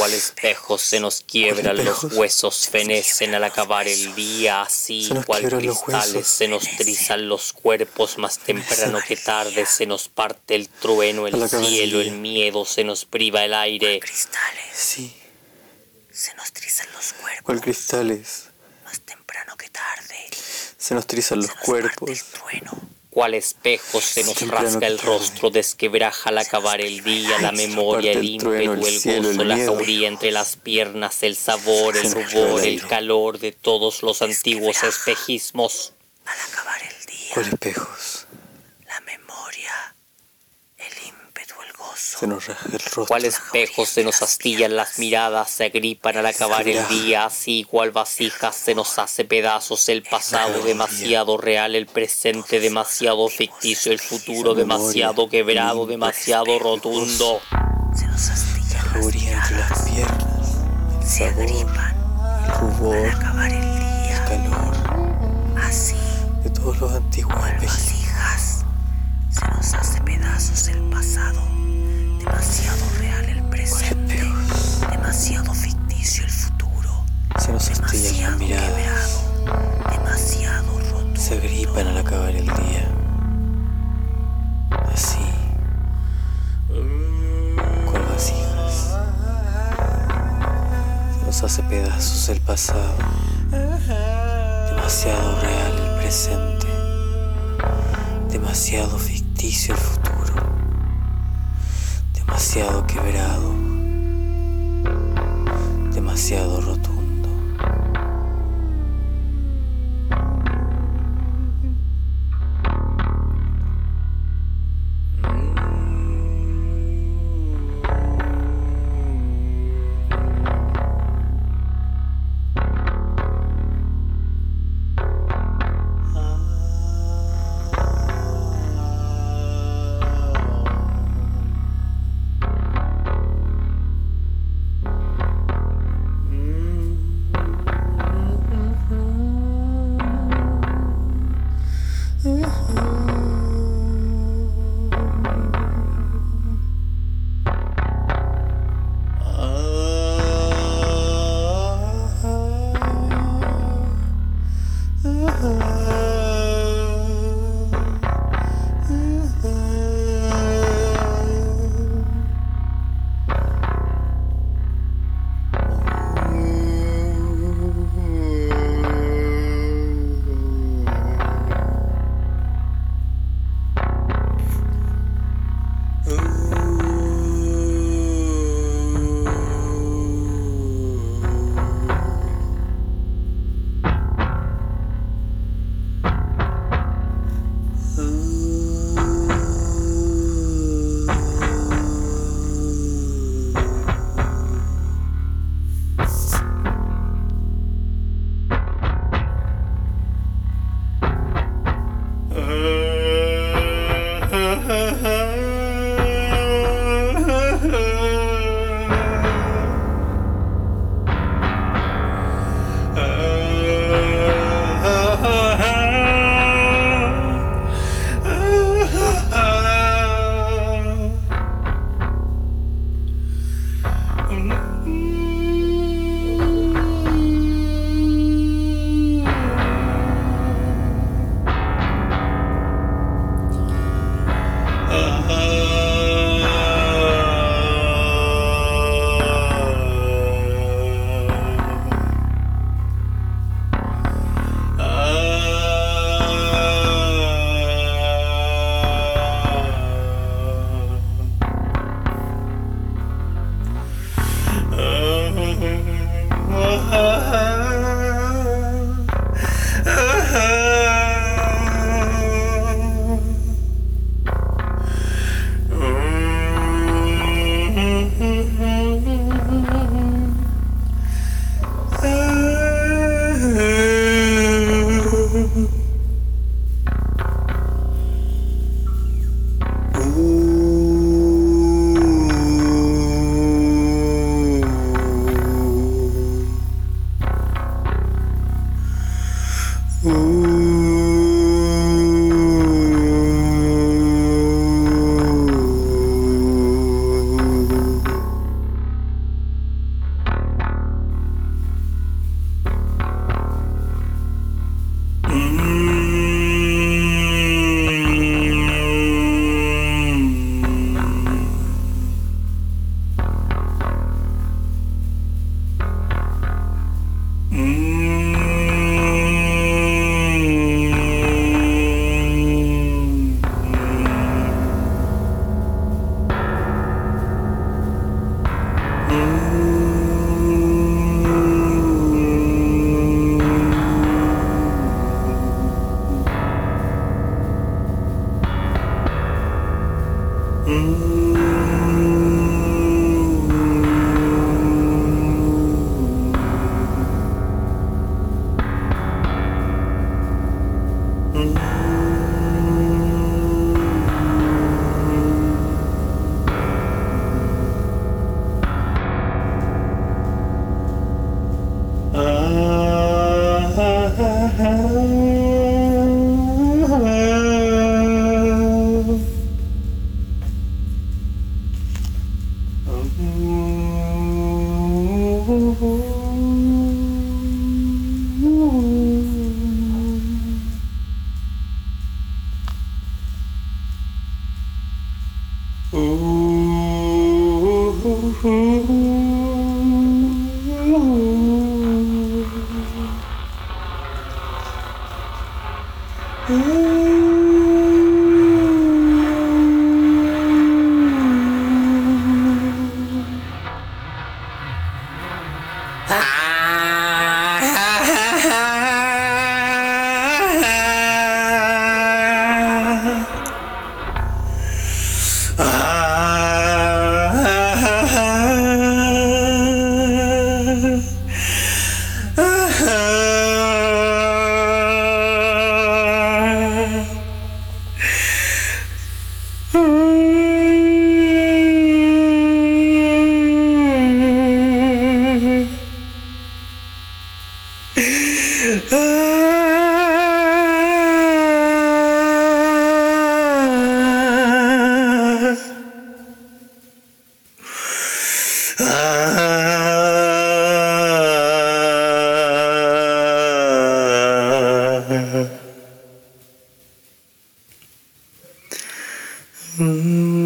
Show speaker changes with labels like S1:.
S1: Cual espejos se nos quiebran los huesos, fenecen al acabar el día, así cual cristales se nos trizan los cuerpos, más temprano que tarde se nos parte el trueno, el cielo, el miedo, se nos priva el aire.
S2: Cristales.
S3: Sí.
S2: Se nos trizan los cuerpos.
S3: ¿Cuál cristales?
S2: Más temprano que tarde.
S3: Se nos trizan los cuerpos.
S2: El trueno.
S1: Cual espejos se nos rasga el rostro, desquebraja al acabar el día, la memoria, el ímpetu, el gozo, la jauría entre las piernas, el sabor, el rubor, el calor de todos los antiguos espejismos.
S2: Al acabar el día.
S3: ¿Cuál espejos?
S2: La memoria, el ímpetu, el gozo.
S3: Se nos rasga el rostro.
S1: Cual espejos se nos astillan las miradas, se agripan al acabar el día, así cual vasijas se nos hace pedazos el pasado, demasiado real el presente, demasiado ficticio el futuro, demasiado quebrado, demasiado rotundo.
S2: Se nos astillan las
S3: entre las
S2: miradas.
S3: piernas.
S2: Se agripan
S3: El rubor.
S2: al acabar el día.
S3: El calor.
S2: Así.
S3: De todos los antiguos
S2: Cual
S3: espejismos.
S2: vasijas. Se nos hace pedazos el pasado. Demasiado real el presente. Demasiado ficticio el futuro.
S3: Se nos astillan las
S2: Demasiado
S3: miradas.
S2: quebrado. Demasiado roto.
S3: Se agripan al acabar el día. Así. Cual vasijas. Se nos hace pedazos el pasado. Demasiado real el presente. Demasiado ficticio el futuro. Demasiado quebrado. Demasiado rotundo. Mm-hmm.